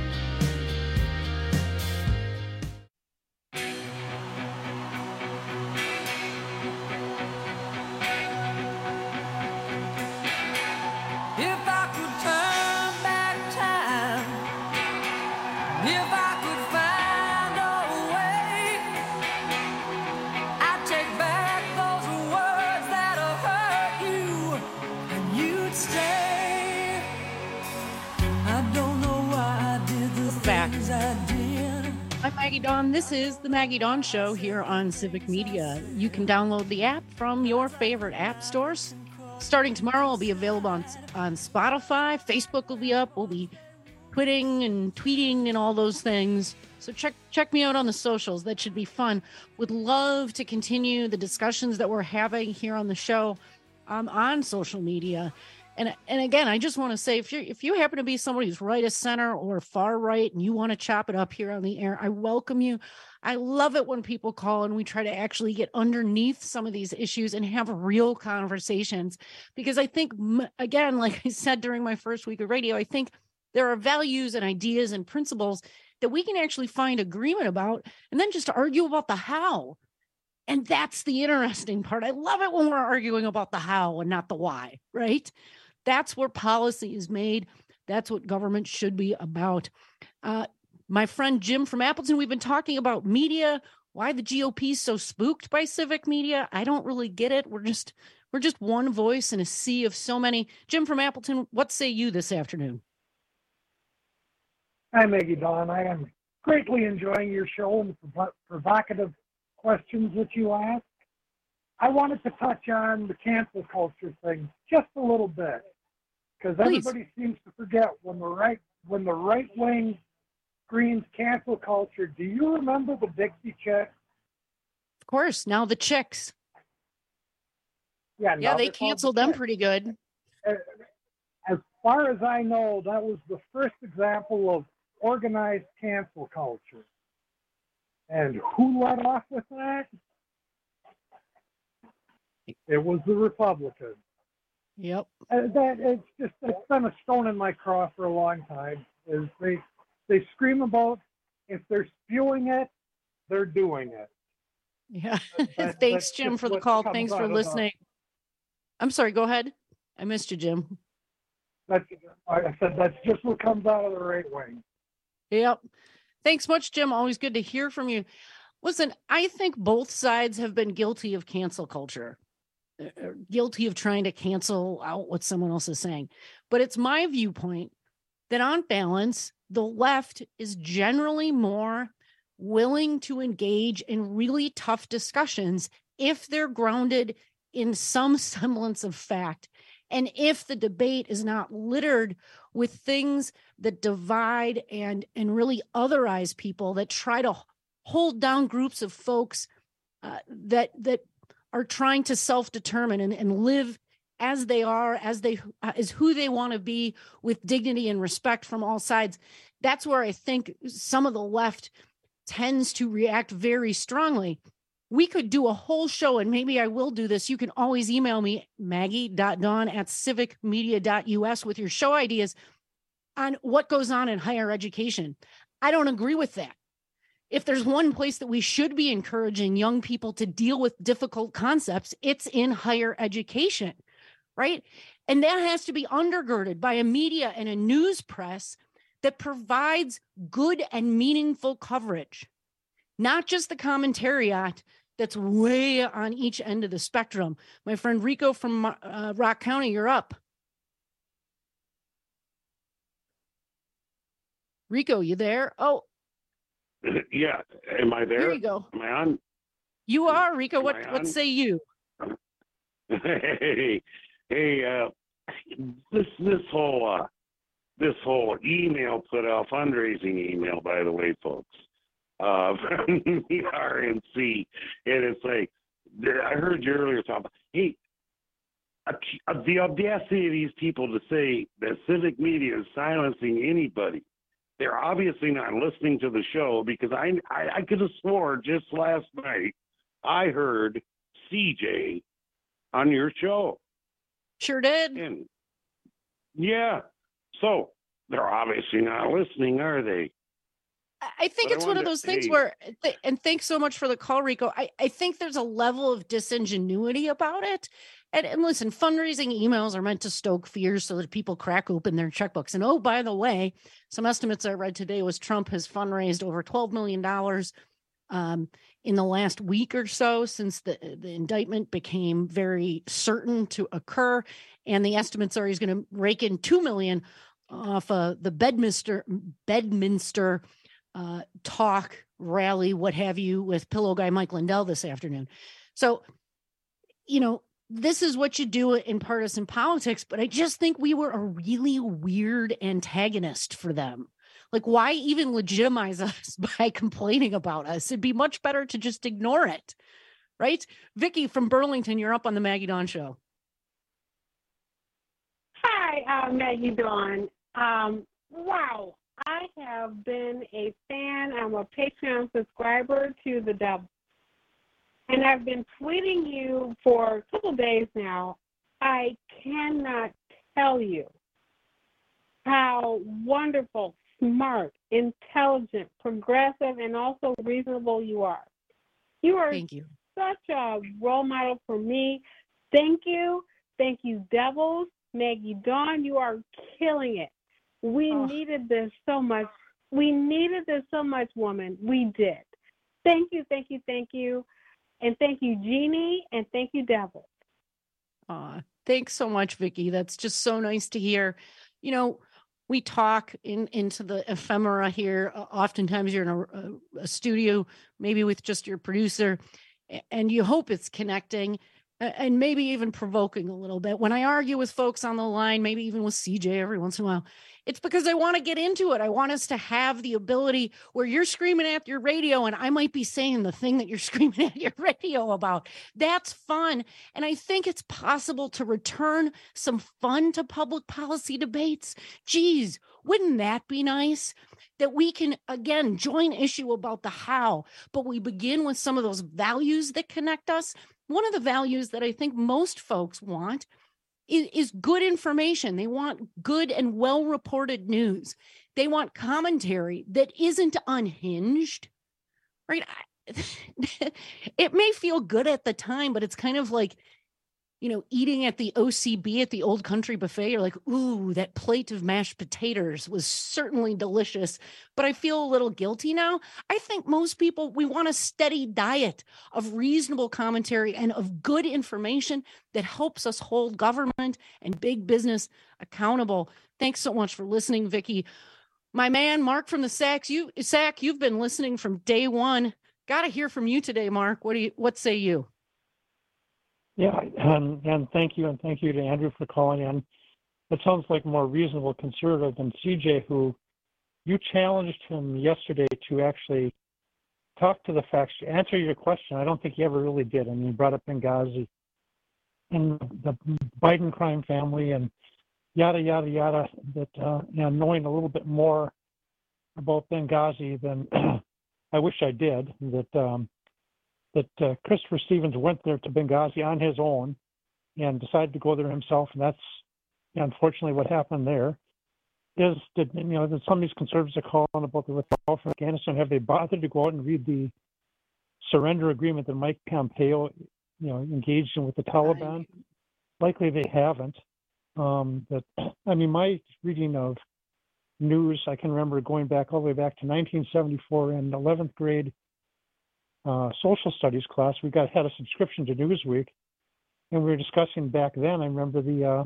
This is the Maggie Dawn Show here on Civic Media. You can download the app from your favorite app stores. Starting tomorrow, it'll be available on Spotify. Facebook will be up. We'll be tweeting and all those things. So check me out on the socials. That should be fun. Would love to continue the discussions that we're having here on the show on social media. And again, I just want to say, if you happen to be somebody who's right of center or far right and you want to chop it up here on the air, I welcome you. I love it when people call and we try to actually get underneath some of these issues and have real conversations. Because I think, again, like I said during my first week of radio, I think there are values and ideas and principles that we can actually find agreement about and then just argue about the how. And that's the interesting part. I love it when we're arguing about the how and not the why, right? That's where policy is made. That's what government should be about. My friend Jim from Appleton, we've been talking about media, why the GOP is so spooked by civic media. I don't really get it. We're just one voice in a sea of so many. Jim from Appleton, what say you this afternoon? Hi, Maggie Dawn. I am greatly enjoying your show and the provocative questions that you ask. I wanted to touch on the cancel culture thing just a little bit, because everybody seems to forget when the right wing screams cancel culture. Do you remember the Dixie Chicks? Of course. Now the Chicks. Yeah, they canceled them pretty good. As far as I know, that was the first example of organized cancel culture. And who led off with that? It was the Republicans. Yep. It's been a stone in my craw for a long time. Is they scream about, if they're spewing it, they're doing it. Yeah. Thanks, Jim, for the call. Thanks for listening. I'm sorry. Go ahead. I missed you, Jim. I said that's just what comes out of the right wing. Yep. Thanks much, Jim. Always good to hear from you. Listen, I think both sides have been guilty of cancel culture, guilty of trying to cancel out what someone else is saying. But it's my viewpoint that on balance, the left is generally more willing to engage in really tough discussions if they're grounded in some semblance of fact. And if the debate is not littered with things that divide and really otherize people, that try to hold down groups of folks that are trying to self-determine and live as they are, as who they want to be, with dignity and respect from all sides. That's where I think some of the left tends to react very strongly. We could do a whole show, and maybe I will do this. You can always email me, maggie.dawn@civicmedia.us, with your show ideas on what goes on in higher education. I don't agree with that. If there's one place that we should be encouraging young people to deal with difficult concepts, it's in higher education, right? And that has to be undergirded by a media and a news press that provides good and meaningful coverage, not just the commentariat that's way on each end of the spectrum. My friend Rico from Rock County, you're up. Rico, you there? Oh. Yeah. Am I there? There you go. Am I on? You are, Rico. What say you? Hey, this whole email put out, fundraising email, by the way, folks, from the RNC, and it's like, I heard you earlier talk about, hey, the audacity of these people to say that civic media is silencing anybody. They're obviously not listening to the show, because I could have swore just last night I heard CJ on your show. Sure did. And yeah. So they're obviously not listening, are they? I think it's one of those things where, and thanks so much for the call, Rico. I think there's a level of disingenuity about it. And listen, fundraising emails are meant to stoke fears so that people crack open their checkbooks. And oh, by the way, some estimates I read today was Trump has fundraised over $12 million in the last week or so since the indictment became very certain to occur. And the estimates are he's going to rake in $2 million off the Bedminster talk, rally, what have you, with pillow guy Mike Lindell this afternoon. So, this is what you do in partisan politics, but I just think we were a really weird antagonist for them. Like, why even legitimize us by complaining about us? It'd be much better to just ignore it, right? Vicky from Burlington, you're up on the Maggie Dawn Show. Hi, Maggie Dawn. Wow, I have been a fan. I'm a Patreon subscriber to the devil. And I've been tweeting you for a couple of days now. I cannot tell you how wonderful, smart, intelligent, progressive, and also reasonable you are. You are Thank you. Such a role model for me. Thank you. Thank you, Devils. Maggie Dawn, you are killing it. We needed this so much. We needed this so much, woman. We did. Thank you, thank you, thank you. And thank you, Jeannie, and thank you, Devils. Thanks so much, Vicki. That's just so nice to hear. You know, we talk into the ephemera here. Oftentimes you're in a studio, maybe with just your producer, and you hope it's connecting and maybe even provoking a little bit. When I argue with folks on the line, maybe even with CJ every once in a while, it's because I want to get into it. I want us to have the ability where you're screaming at your radio and I might be saying the thing that you're screaming at your radio about. That's fun. And I think it's possible to return some fun to public policy debates. Geez, wouldn't that be nice? That we can, again, join issue about the how, but we begin with some of those values that connect us. One of the values that I think most folks want is good information. They want good and well-reported news. They want commentary that isn't unhinged, right? It may feel good at the time, but it's kind of like, you know, eating at the OCB at the Old Country Buffet. You're like, ooh, that plate of mashed potatoes was certainly delicious, but I feel a little guilty now. I think most people, we want a steady diet of reasonable commentary and of good information that helps us hold government and big business accountable. Thanks so much for listening, Vicki. My man, Mark from the SAC, you've been listening from day one. Got to hear from you today, Mark. What say you? Yeah, and thank you to Andrew for calling in. It sounds like a more reasonable conservative than CJ, who you challenged him yesterday to actually talk to the facts, to answer your question. I don't think he ever really did. I mean, he brought up Benghazi and the Biden crime family and yada, yada, yada, that knowing a little bit more about Benghazi than I wish I did, that Christopher Stevens went there to Benghazi on his own and decided to go there himself, and that's unfortunately what happened there. That some of these conservatives are calling about the withdrawal from Afghanistan. Have they bothered to go out and read the surrender agreement that Mike Pompeo, engaged in with the Taliban? Likely they haven't. My reading of news, I can remember going back all the way back to 1974 in 11th grade social studies class. We had a subscription to Newsweek, and we were discussing back then. I remember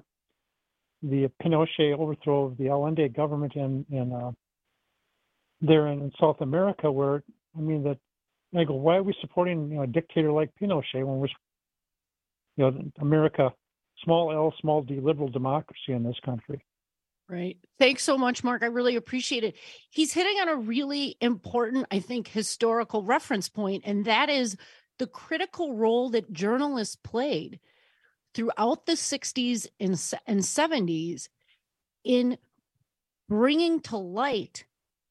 the Pinochet overthrow of the Allende government in there in South America, where I go, why are we supporting a dictator like Pinochet when we're America, small L, small D, liberal democracy in this country? Right. Thanks so much, Mark. I really appreciate it. He's hitting on a really important, I think, historical reference point, and that is the critical role that journalists played throughout the 60s and 70s in bringing to light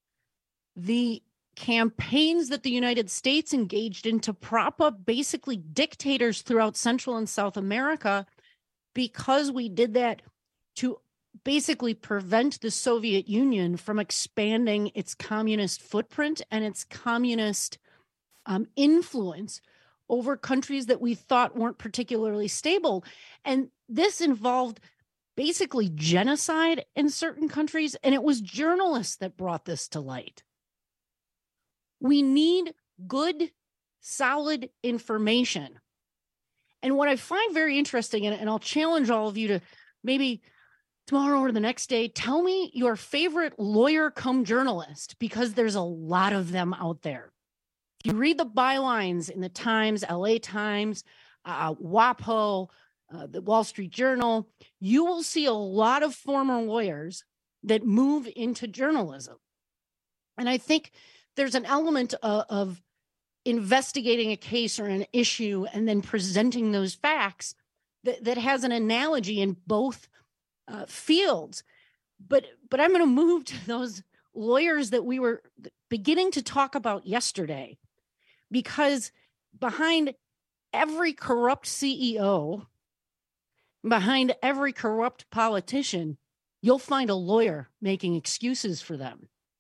the campaigns that the United States engaged in to prop up basically dictators throughout Central and South America, because we did that to basically prevent the Soviet Union from expanding its communist footprint and its communist influence over countries that we thought weren't particularly stable. And this involved basically genocide in certain countries, and it was journalists that brought this to light. We need good, solid information. And what I find very interesting, and I'll challenge all of you to maybe tomorrow or the next day, tell me your favorite lawyer come journalist, because there's a lot of them out there. If you read the bylines in the Times, LA Times, WAPO, the Wall Street Journal, you will see a lot of former lawyers that move into journalism. And I think there's an element of investigating a case or an issue and then presenting those facts that has an analogy in both fields. But I'm going to move to those lawyers that we were beginning to talk about yesterday, because behind every corrupt CEO, behind every corrupt politician, you'll find a lawyer making excuses for them.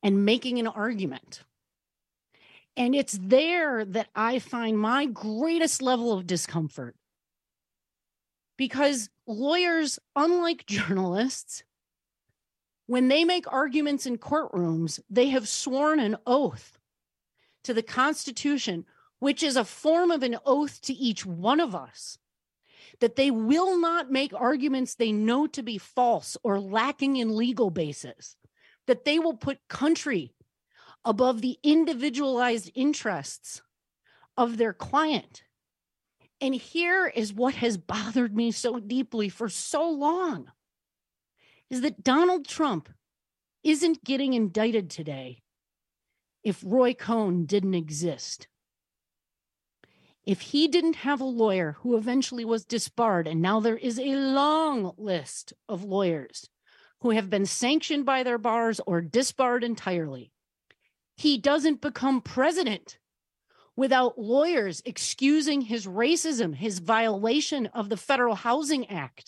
and making an argument. And it's there that I find my greatest level of discomfort. Because lawyers, unlike journalists, when they make arguments in courtrooms, they have sworn an oath to the Constitution, which is a form of an oath to each one of us, that they will not make arguments they know to be false or lacking in legal basis, that they will put country above the individualized interests of their client. And here is what has bothered me so deeply for so long, is that Donald Trump isn't getting indicted today if Roy Cohn didn't exist. If he didn't have a lawyer who eventually was disbarred, and now there is a long list of lawyers who have been sanctioned by their bars or disbarred entirely, he doesn't become president without lawyers excusing his racism, his violation of the Federal Housing Act.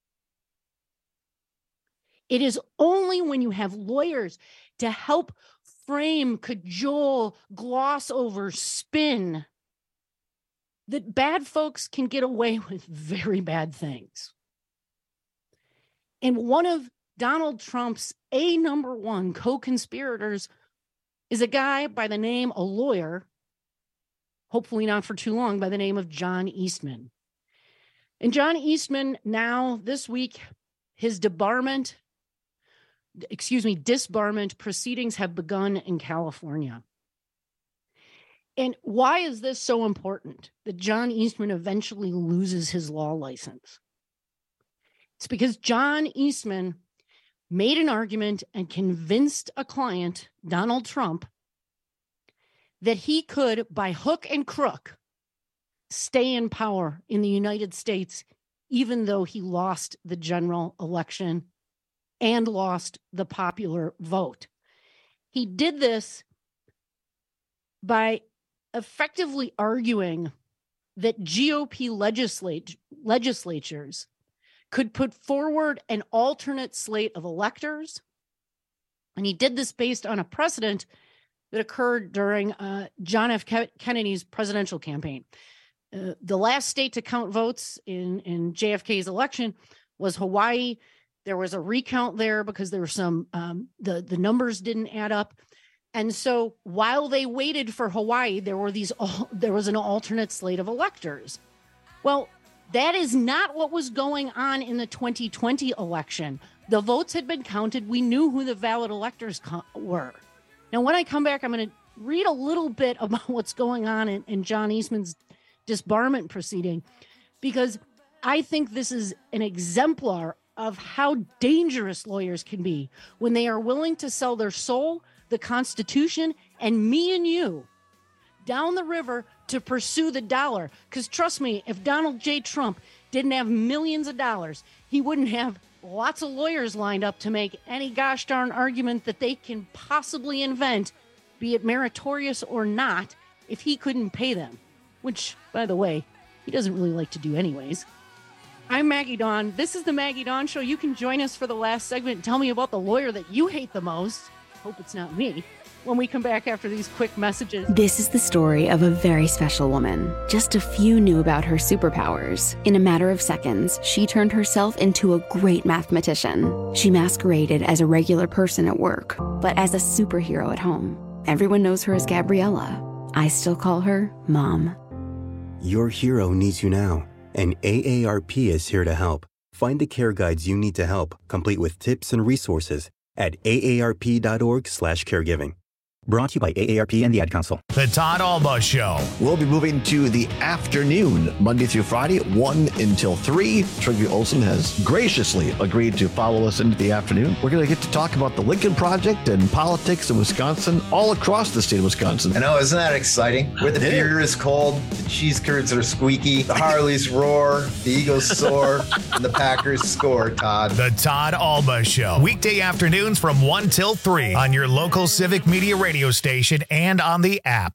It is only when you have lawyers to help frame, cajole, gloss over, spin, that bad folks can get away with very bad things. And one of Donald Trump's number one co-conspirators is a guy by the name, a lawyer, hopefully not for too long, by the name of John Eastman. And John Eastman now, this week, his disbarment proceedings have begun in California. And why is this so important that John Eastman eventually loses his law license? It's because John Eastman made an argument and convinced a client, Donald Trump, that he could, by hook and crook, stay in power in the United States, even though he lost the general election and lost the popular vote. He did this by effectively arguing that GOP legislatures could put forward an alternate slate of electors. And he did this based on a precedent that occurred during John F. Kennedy's presidential campaign. The last state to count votes in JFK's election was Hawaii. There was a recount there because there were some, the numbers didn't add up. And so while they waited for Hawaii, there was an alternate slate of electors. Well, that is not what was going on in the 2020 election. The votes had been counted. We knew who the valid electors were. Now, when I come back, I'm going to read a little bit about what's going on in John Eastman's disbarment proceeding, because I think this is an exemplar of how dangerous lawyers can be when they are willing to sell their soul, the Constitution, and me and you down the river to pursue the dollar. Because trust me, if Donald J. Trump didn't have millions of dollars, he wouldn't have lots of lawyers lined up to make any gosh darn argument that they can possibly invent, be it meritorious or not, if he couldn't pay them. Which, by the way, he doesn't really like to do anyways. I'm Maggie Dawn. This is the Maggie Dawn Show. You can join us for the last segment and tell me about the lawyer that you hate the most. Hope it's not me. When we come back after these quick messages. This is the story of a very special woman. Just a few knew about her superpowers. In a matter of seconds, she turned herself into a great mathematician. She masqueraded as a regular person at work, but as a superhero at home. Everyone knows her as Gabriella. I still call her Mom. Your hero needs you now, and AARP is here to help. Find the care guides you need to help, complete with tips and resources at aarp.org/caregiving. Brought to you by AARP and the Ad Council. The Todd Alba Show. We'll be moving to the afternoon, Monday through Friday, 1 until 3. Trygve Olsen has graciously agreed to follow us into the afternoon. We're going to get to talk about the Lincoln Project and politics in Wisconsin, all across the state of Wisconsin. I know, isn't that exciting? Where the beer is cold, the cheese curds are squeaky, the Harleys roar, the Eagles soar, and the Packers score, Todd. The Todd Alba Show. Weekday afternoons from 1 till 3 on your local Civic Media radio station and on the app.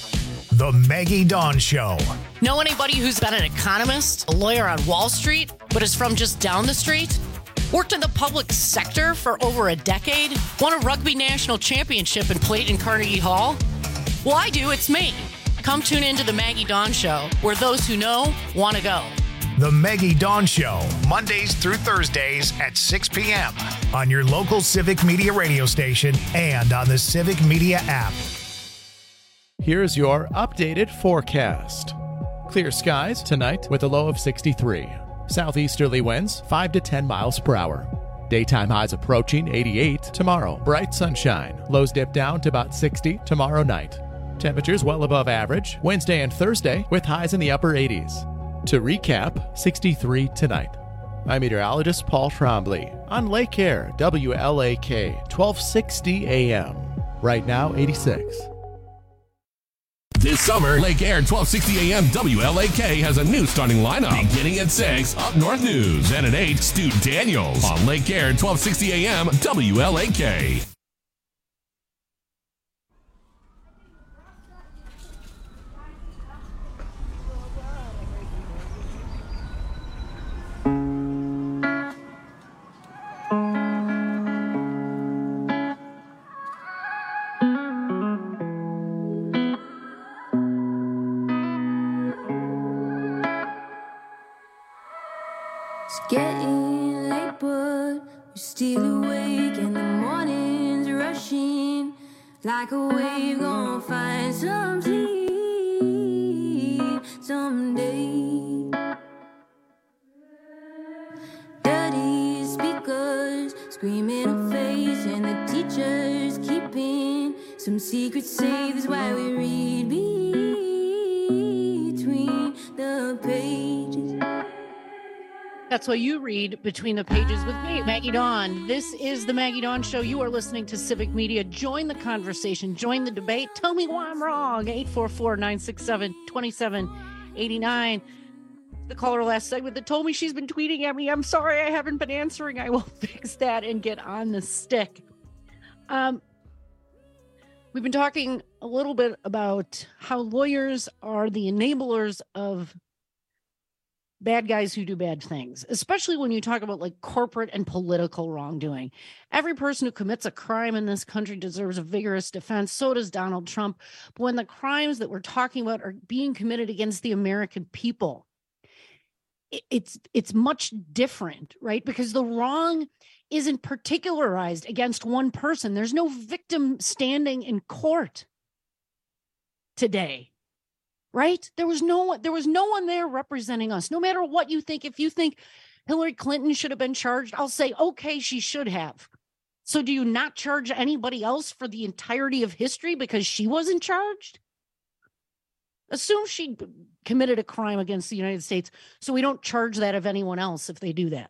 The Maggie Dawn Show. Know anybody who's been an economist, a lawyer on Wall Street, but is from just down the street? Worked in the public sector for over a decade? Won a rugby national championship and played in Carnegie Hall? Well, I do. It's me. Come tune into the Maggie Dawn Show, where those who know want to go. The Maggie Dawn Show, Mondays through Thursdays at 6 p.m. on your local Civic Media radio station and on the Civic Media app. Here's your updated forecast. Clear skies tonight with a low of 63. Southeasterly winds 5 to 10 miles per hour. Daytime highs approaching 88 tomorrow. Bright sunshine. Lows dip down to about 60 tomorrow night. Temperatures well above average Wednesday and Thursday with highs in the upper 80s. To recap, 63 tonight. I'm meteorologist Paul Trombley on Lake Air, WLAK, 1260 AM. Right now, 86. This summer, Lake Air 1260 AM WLAK has a new starting lineup. Beginning at 6, Up North News. And at 8, Stu Daniels on Lake Air 1260 AM WLAK. Getting late, but we're still awake, and the morning's rushing like a wave. Gonna find some sleep someday. Dirty speakers screaming in face, and the teachers keeping some secrets safe. That's why we read between the pages. That's why you read between the pages with me, Maggie Dawn. This is the Maggie Dawn Show. You are listening to Civic Media. Join the conversation. Join the debate. Tell me why I'm wrong. 844-967-2789. The caller last segment that told me she's been tweeting at me. I'm sorry I haven't been answering. I will fix that and get on the stick. We've been talking a little bit about how lawyers are the enablers of bad guys who do bad things, especially when you talk about like corporate and political wrongdoing. Every person who commits a crime in this country deserves a vigorous defense. So does Donald Trump. But when the crimes that we're talking about are being committed against the American people, it's much different, right? Because the wrong isn't particularized against one person. There's no victim standing in court today. Right? There was no one there representing us. No matter what you think, if you think Hillary Clinton should have been charged, I'll say, okay, she should have. So do you not charge anybody else for the entirety of history because she wasn't charged? Assume she committed a crime against the United States, so we don't charge that of anyone else if they do that.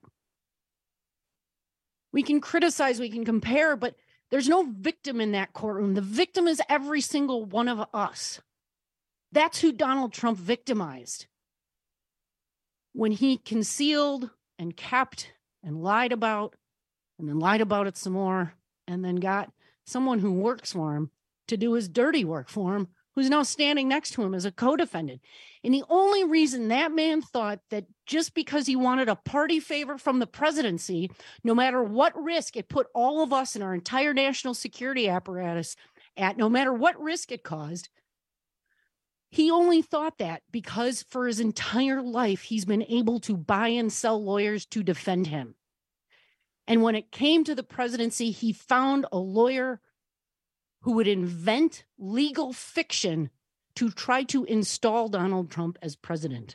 We can criticize, we can compare, but there's no victim in that courtroom. The victim is every single one of us. That's who Donald Trump victimized when he concealed and kept and lied about and then lied about it some more and then got someone who works for him to do his dirty work for him, who's now standing next to him as a co-defendant. And the only reason that man thought that just because he wanted a party favor from the presidency, no matter what risk it put all of us in our entire national security apparatus at, no matter what risk it caused, he only thought that because for his entire life, he's been able to buy and sell lawyers to defend him. And when it came to the presidency, he found a lawyer who would invent legal fiction to try to install Donald Trump as president.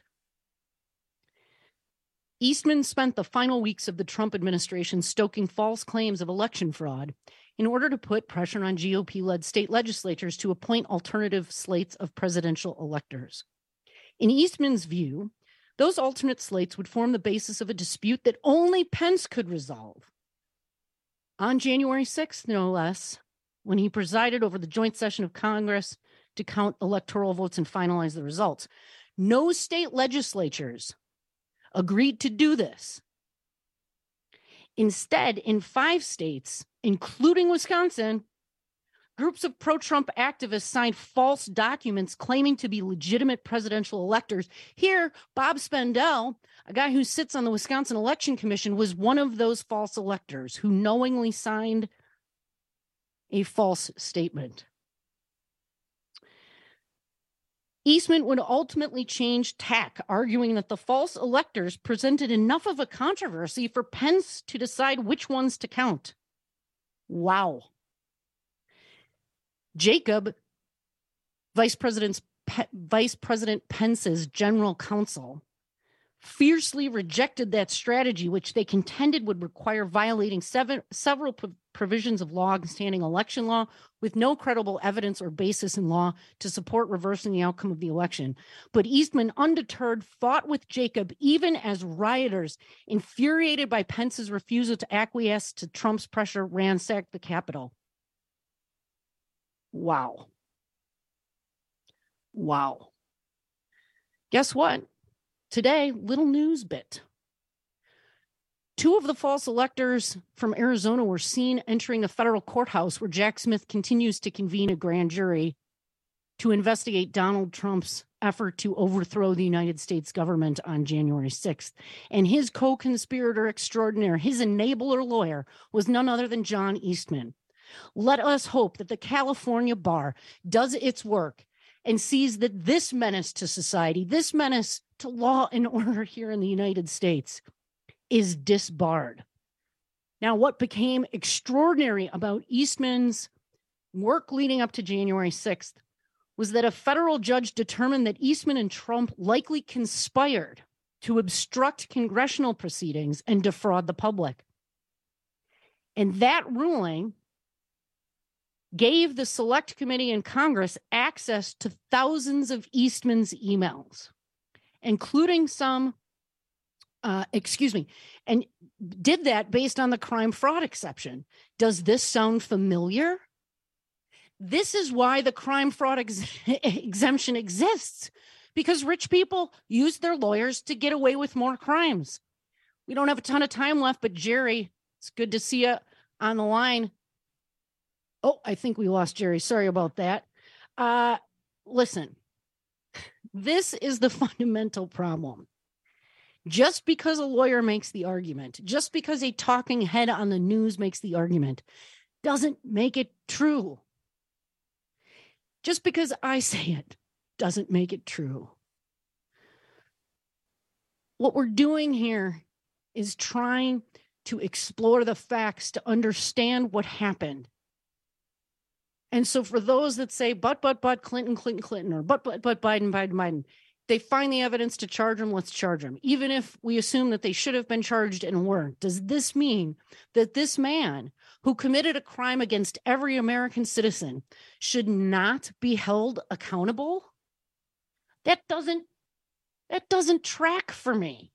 Eastman spent the final weeks of the Trump administration stoking false claims of election fraud in order to put pressure on GOP-led state legislatures to appoint alternative slates of presidential electors. In Eastman's view, those alternate slates would form the basis of a dispute that only Pence could resolve. On January 6th, no less, when he presided over the joint session of Congress to count electoral votes and finalize the results, no state legislatures agreed to do this. Instead, in 5 states, including Wisconsin, Groups of pro-Trump activists signed false documents claiming to be legitimate presidential electors. Here, Bob Spendell, a guy who sits on the Wisconsin Election Commission, was one of those false electors who knowingly signed a false statement. Eastman would ultimately change tack, arguing that the false electors presented enough of a controversy for Pence to decide which ones to count. Wow. Jacob, Vice President Pence's general counsel, fiercely rejected that strategy, which they contended would require violating several provisions of long-standing election law with no credible evidence or basis in law to support reversing the outcome of the election. But Eastman, undeterred, fought with Jacob even as rioters, infuriated by Pence's refusal to acquiesce to Trump's pressure, ransacked the Capitol. Wow. Wow. Guess what? Today, little news bit. 2 of the false electors from Arizona were seen entering a federal courthouse where Jack Smith continues to convene a grand jury to investigate Donald Trump's effort to overthrow the United States government on January 6th. And his co-conspirator extraordinaire, his enabler lawyer, was none other than John Eastman. Let us hope that the California bar does its work and sees that this menace to society, this menace to law and order here in the United States is disbarred. Now, what became extraordinary about Eastman's work leading up to January 6th was that a federal judge determined that Eastman and Trump likely conspired to obstruct congressional proceedings and defraud the public. And that ruling gave the Select Committee in Congress access to thousands of Eastman's emails, including some, and did that based on the crime fraud exception. Does this sound familiar? This is why the crime fraud exemption exists, because rich people use their lawyers to get away with more crimes. We don't have a ton of time left, but Jerry, it's good to see you on the line. Oh, I think we lost Jerry. Sorry about that. Listen, this is the fundamental problem. Just because a lawyer makes the argument, just because a talking head on the news makes the argument, doesn't make it true. Just because I say it doesn't make it true. What we're doing here is trying to explore the facts to understand what happened. And so for those that say, but, Clinton, or but, Biden, they find the evidence to charge them, let's charge them. Even if we assume that they should have been charged and weren't, does this mean that this man who committed a crime against every American citizen should not be held accountable? That doesn't track for me.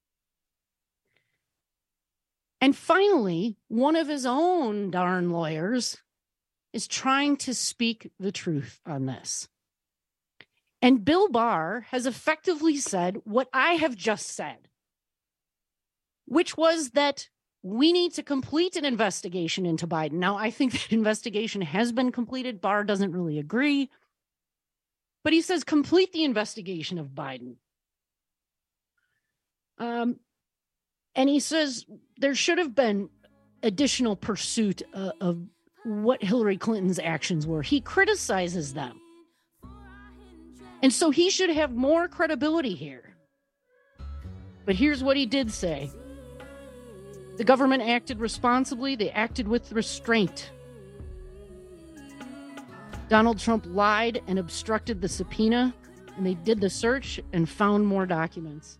And finally, one of his own darn lawyers is trying to speak the truth on this. And Bill Barr has effectively said what I have just said, which was that we need to complete an investigation into Biden. Now, I think that investigation has been completed. Barr doesn't really agree, but he says complete the investigation of Biden. And he says there should have been additional pursuit of what Hillary Clinton's actions were. He criticizes them. And so he should have more credibility here. But here's what he did say. The government acted responsibly. They acted with restraint. Donald Trump lied and obstructed the subpoena, and they did the search and found more documents.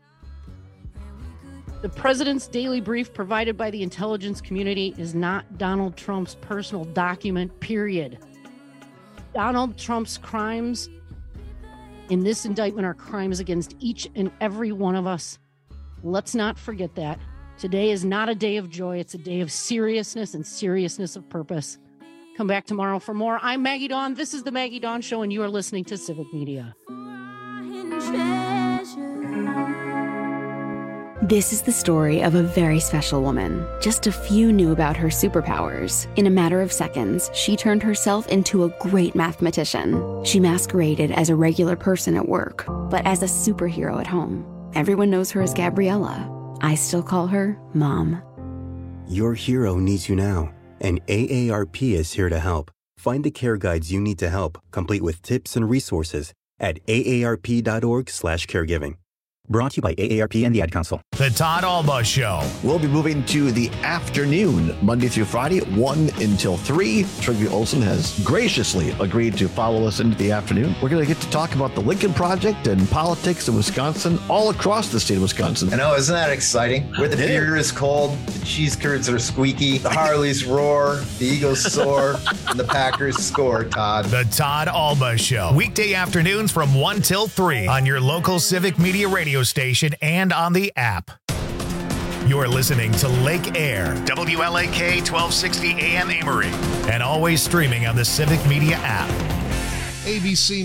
The president's daily brief provided by the intelligence community is not Donald Trump's personal document, period. Donald Trump's crimes in this indictment are crimes against each and every one of us. Let's not forget that. Today is not a day of joy. It's a day of seriousness and seriousness of purpose. Come back tomorrow for more. I'm Maggie Dawn. This is the Maggie Dawn Show, and you are listening to Civic Media. This is the story of a very special woman. Just a few knew about her superpowers. In a matter of seconds, she turned herself into a great mathematician. She masqueraded as a regular person at work, but as a superhero at home. Everyone knows her as Gabriella. I still call her Mom. Your hero needs you now, and AARP is here to help. Find the care guides you need to help, complete with tips and resources at aarp.org/caregiving. Brought to you by AARP and the Ad Council. The Todd Alba Show. We'll be moving to the afternoon, Monday through Friday, 1 until 3. Trygve Olsen has graciously agreed to follow us into the afternoon. We're going to get to talk about the Lincoln Project and politics in Wisconsin, all across the state of Wisconsin. I know, isn't that exciting? Where the beer is cold, the cheese curds are squeaky, the Harleys roar, the Eagles soar, and the Packers score, Todd. The Todd Alba Show. Weekday afternoons from 1 till 3 on your local Civic Media radio station and on the app. You're listening to Lake Air, WLAK 1260 AM Amory, and always streaming on the Civic Media app. ABC